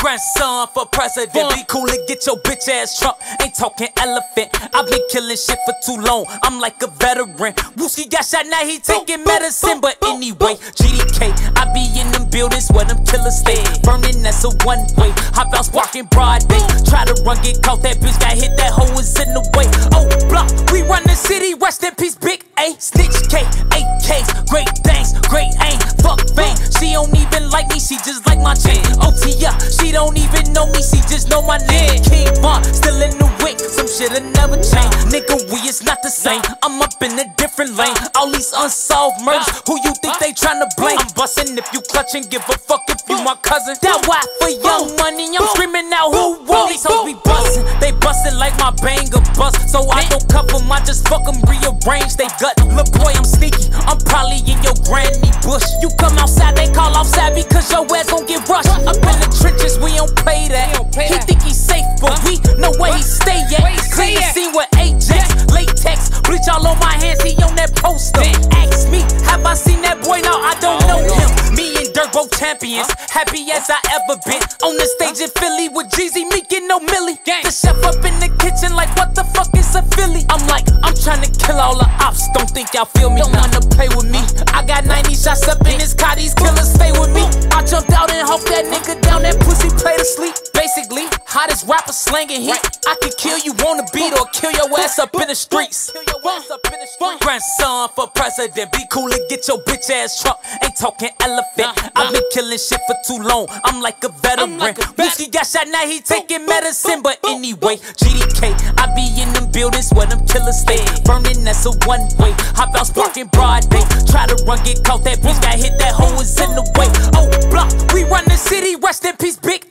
Grandson for president, be cool and get your bitch ass Trump. Ain't talking elephant. I've been killing shit for too long. I'm like a veteran. Wooski got shot, now he taking medicine. But anyway, GDK, I be in them buildings where them killers stay. Burning, that's a one way. Hop out sparking broad day. Try to run, get caught. That bitch got hit. That hoe is in the way. Oh, block, we run the city. Rest in peace, Big A. Snitch K, 8Ks, great things, great aim. Fuck fame. She don't even like me. She just like my chain. OT up. She don't even know me. She just know my name. King Von, still in the wick. Some shit'll never change. Nigga, we is not the same. I'm up in a different lane. All these unsolved murders. Who you think they tryna blame? I'm bustin' if you clutchin'. Give a fuck if you my cousin. That why for young money. I'm screaming out who won. These hoes be bustin'. They bustin' like my banger bust. So I don't cuff them. I just fuck them. Rearrange they gut. Look boy, I'm sneaky. I'm probably in your granny bush. You come outside, they call outside because your ass gon' get rushed. Up in the trenches, we don't play that. He think he's safe, but we know where he stay at. Clean the scene with Ajax, latex, bleach all on my hands. He on that poster. Ask me, have I seen that boy? No, I don't know him. Me and Dirk both champions, happy as I ever been. On the stage in Philly with Jeezy, me get no Millie. The chef up in the kitchen like what the fuck is a Philly? I'm like, I'm trying to kill all the ops. Don't think y'all feel me? Don't wanna play with me. I got 90 shots up in this car. These killers stay with me. I jumped out and hope that nigga down. That pussy play to sleep. Basically, hottest rapper slanging heat. I could kill you on the beat or kill your ass up in the streets. Grandson for president, be cool and get your bitch ass Trump. Ain't talking elephant. I've been killing shit for too long. I'm like a veteran. Wooski got shot, now he taking medicine. But anyway, GDK, I be in them buildings where them killers stay. Burning, that's a one way. Hop out sparking broad day. Try to run, get caught. That bitch got hit. That hoe is in the way. Oh, block, we run the city. Rest in peace, Big